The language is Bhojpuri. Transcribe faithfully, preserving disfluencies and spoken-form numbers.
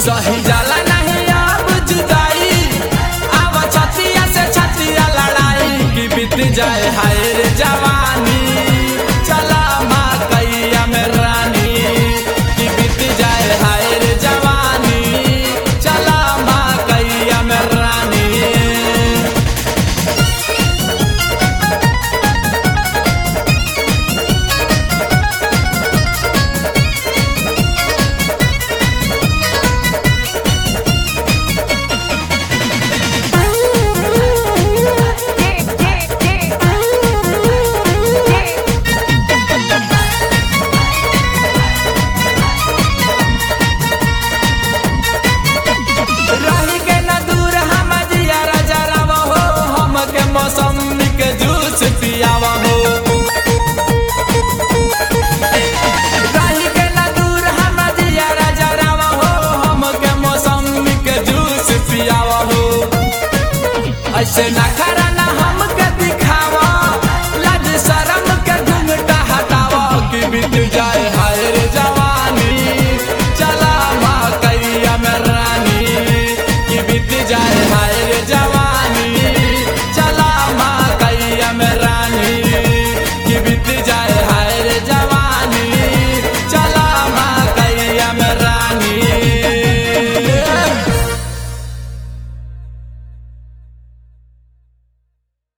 सही जाला नहीं अब जुदाई, अब छतिया से छतिया लड़ाई की बीत जाए हाय रे जवानी, चला माँ कैया में रानी की बीत जाए हाय रे जवानी, चला माँ कैया में रानी। मौसमी के जूस पियावा हो, रही के ना दूर हम जिया राजा रावा हो, हम के मौसमी के जूस पियावा हो। ऐसे ना